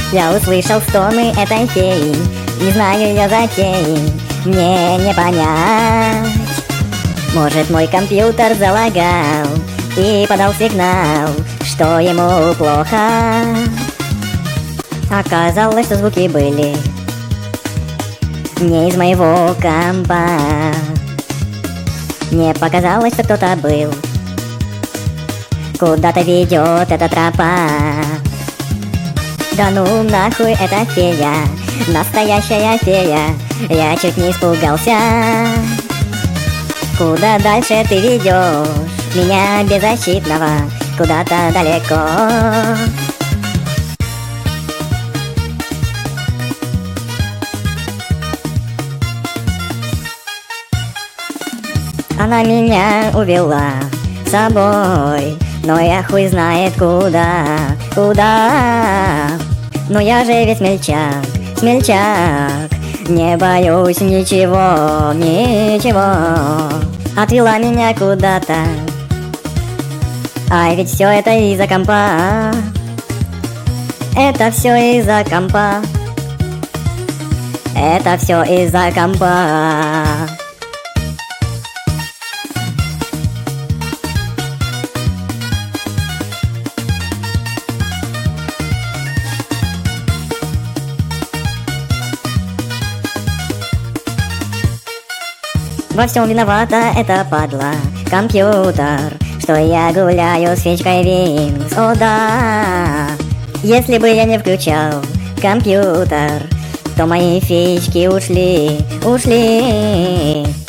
Я услышал стоны этой феи, не знаю ее затеи, мне не понять. Может, мой компьютер залагал и подал сигнал, что ему плохо. Оказалось, что звуки были не из моего компа. Мне показалось, что кто-то был. Куда-то ведет эта тропа. Да ну нахуй эта фея, настоящая фея. Я чуть не испугался. Куда дальше ты ведешь меня беззащитного? Куда-то далеко. Она меня увела с собой, но я хуй знает куда, куда. Но я же ведь смельчак, смельчак, не боюсь ничего, ничего. Отвела меня куда-то, ай, ведь все это из-за компа. Это все из-за компа. Это все из-за компа. Во всем виновата эта падла, компьютер, что я гуляю с фичкой Wings, о да. Если бы я не включал компьютер, то мои фички ушли, ушли.